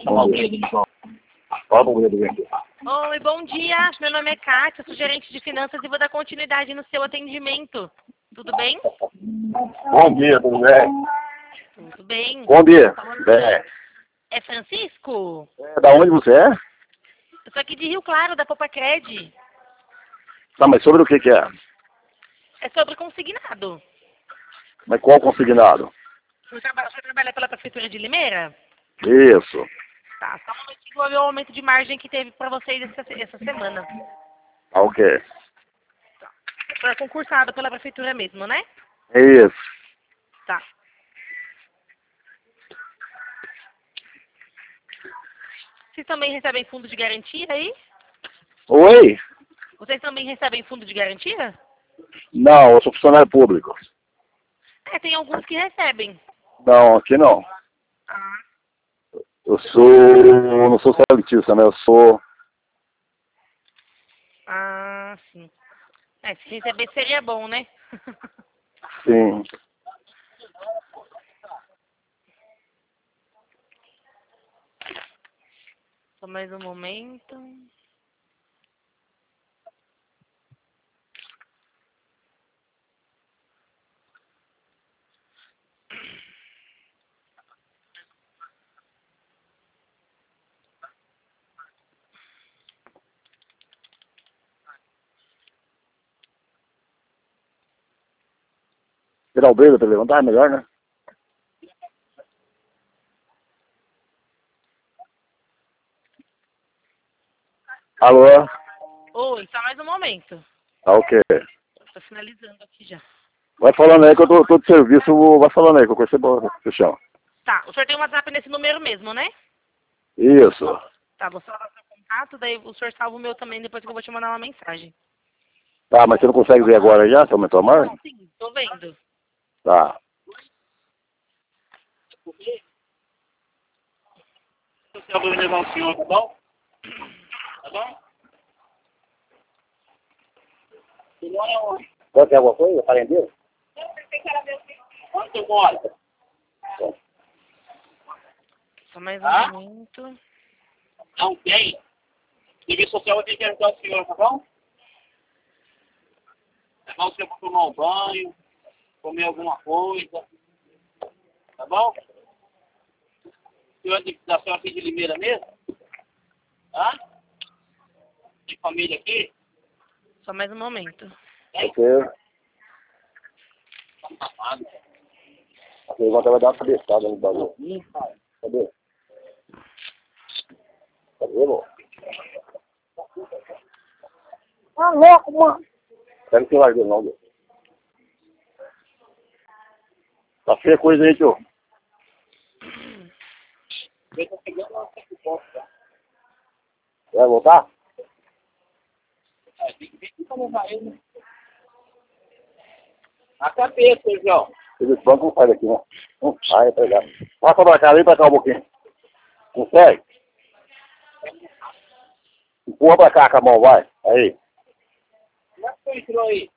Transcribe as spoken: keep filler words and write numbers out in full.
Bom dia. Fala pra mulher do vento. Oi, bom dia. Meu nome é Kátia, sou gerente de finanças e vou dar continuidade no seu atendimento. Tudo bem? Bom dia, tudo bem? Tudo bem. Bom dia. Bem. É Francisco? É, da onde você é? Eu sou aqui de Rio Claro, da Popacred. Tá, mas sobre o que que é? É sobre consignado. Mas qual consignado? Você trabalha, você trabalha pela Prefeitura de Limeira? Isso. Tá, só um momentinho, vou ver o aumento de margem que teve para vocês essa, essa semana. Ah, o quê? Foi concursado pela Prefeitura mesmo, né? Isso. Tá. Vocês também recebem fundo de garantia aí? Oi? Vocês também recebem fundo de garantia? Não, eu sou funcionário público. É, tem alguns que recebem. Não, aqui não. Ah, Eu sou... eu não sou seletista, né? Eu sou... ah, sim. É, se receber seria bom, né? Sim. Só mais um momento. Tirar o brilho pra levantar é melhor, né? Alô? Oi, só mais um momento. Tá, o quê? Tô finalizando aqui já. Vai falando aí que eu tô, tô de serviço, vai falando aí que eu conheço bom, fechão. Tá, o senhor tem um WhatsApp nesse número mesmo, né? Isso. Tá, vou salvar seu contato, daí o senhor salva o meu também, depois que eu vou te mandar uma mensagem. Tá, mas você não consegue ver agora já, se aumentou a margem? Não, sim, tô vendo. Tá. Eu vou levar o senhor, tá bom? Tá bom? Se não é onde? Pode ter alguma coisa? Parendeiro? Onde você mora? Só mais um Ah? momento. Não tem. Serviço social vai ter que ajudar o senhor, tá bom? Levar o senhor pra tomar um banho, comer alguma coisa. Tá bom? O senhor é de- da senhora aqui de Limeira mesmo? Hã? De família aqui? Só mais um momento. Tem? Ok. A pergunta vai dar uma cabeçada no bagulho. Cadê? Cadê, irmão? Tá louco, mano. Pega o celular dele, não, Deus. Tá feia a coisa aí, tio. Eu tô pegando uma resposta. Vai voltar? É, tem que ver que vai levar ele, né? A cabeça, João. Esse banco não sai daqui, não. Não sai, tá ligado? Passa pra cá, vem pra cá um pouquinho. Consegue? Empurra pra cá com a mão, vai. Aí. Como é que você entrou aí?